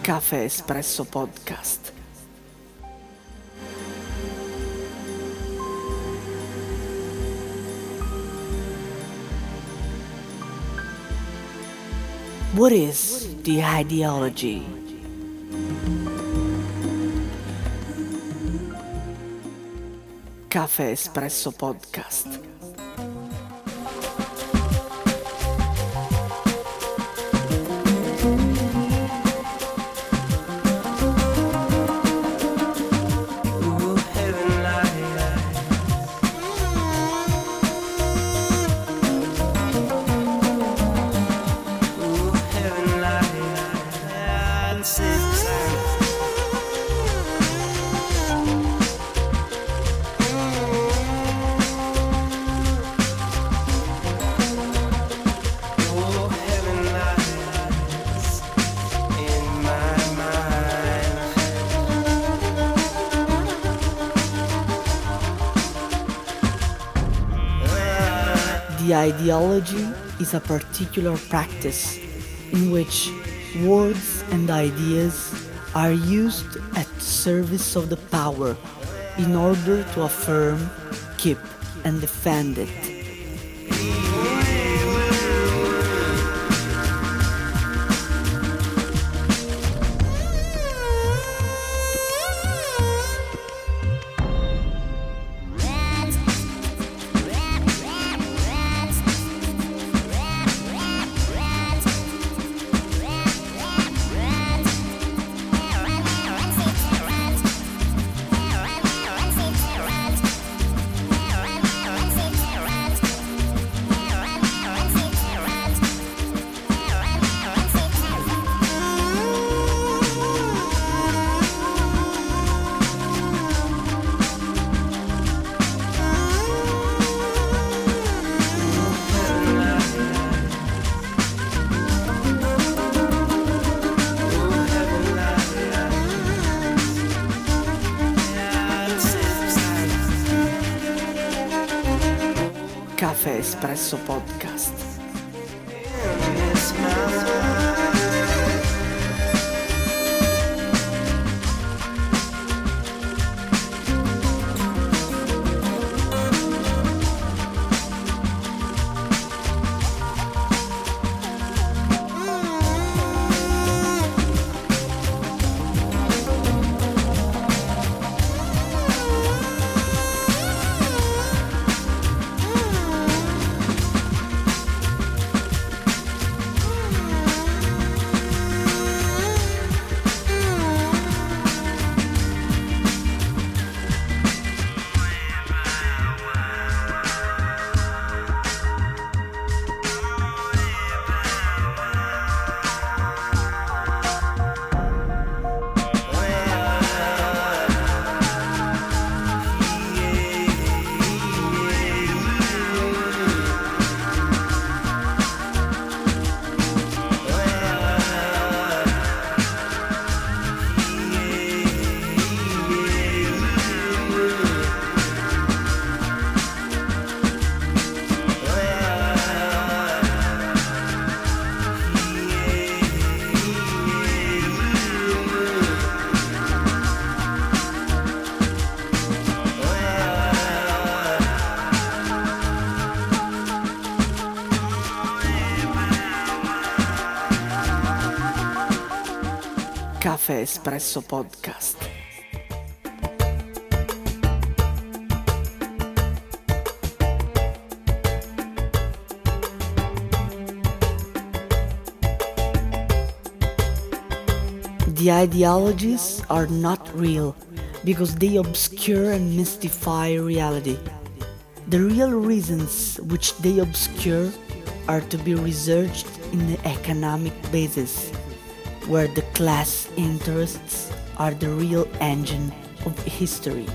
Caffè Espresso Podcast. What is the ideology? Caffè Espresso Podcast. The ideology is a particular practice in which words and ideas are used at the service of the power in order to affirm, keep, and defend it. Caffè Espresso Podcast. Caffè Espresso Podcast. The ideologies are not real because they obscure and mystify reality. The real reasons which they obscure are to be researched in the economic basis, where the class interests are the real engine of history.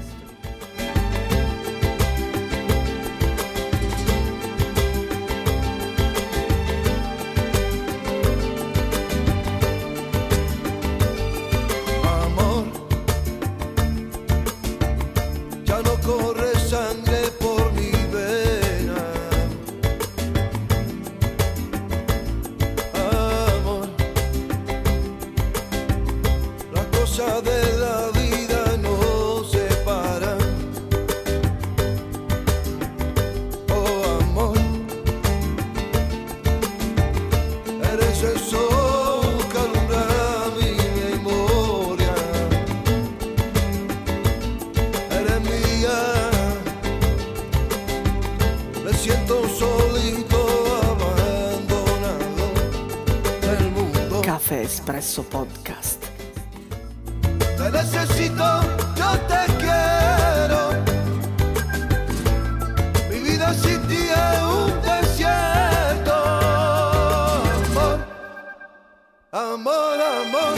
siento solito, abandonado del mundo. Café Espresso Podcast. Te necesito, yo te quiero. Mi vida sin ti es un desierto. Amor, amor, amor.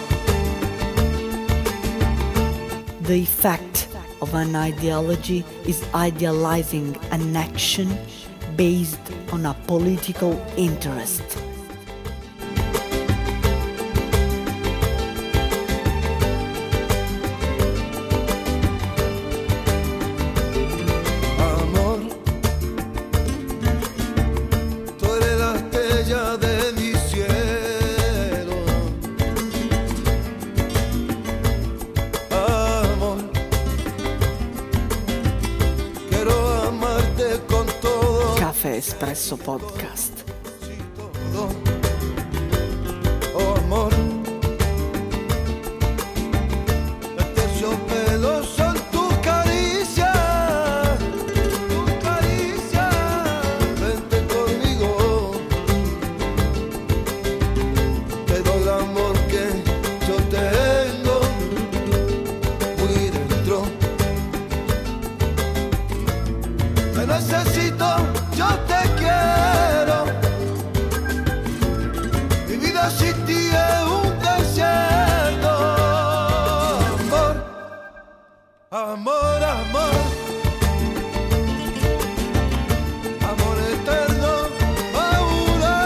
The effect of an ideology is idealizing an action based on a political interest. Amor, tú eres la estrella de mi cielo. Amor, quiero amarte con todo. Café Espresso Podcast. Todo. Oh amor, los terciopelos son tu caricia, tu caricia. Vente conmigo, te doy el amor que yo tengo muy dentro. Te necesito, yo te quiero. Mi vida sin ti es un desierto. Amor, amor, amor. Amor eterno, ahora.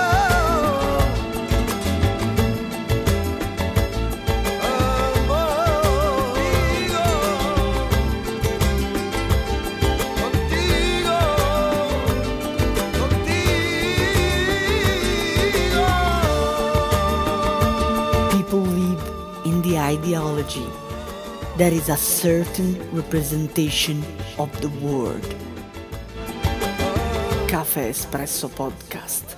Amor, contigo, contigo. People live in the ideology that is a certain representation of the world. Café Espresso Podcast.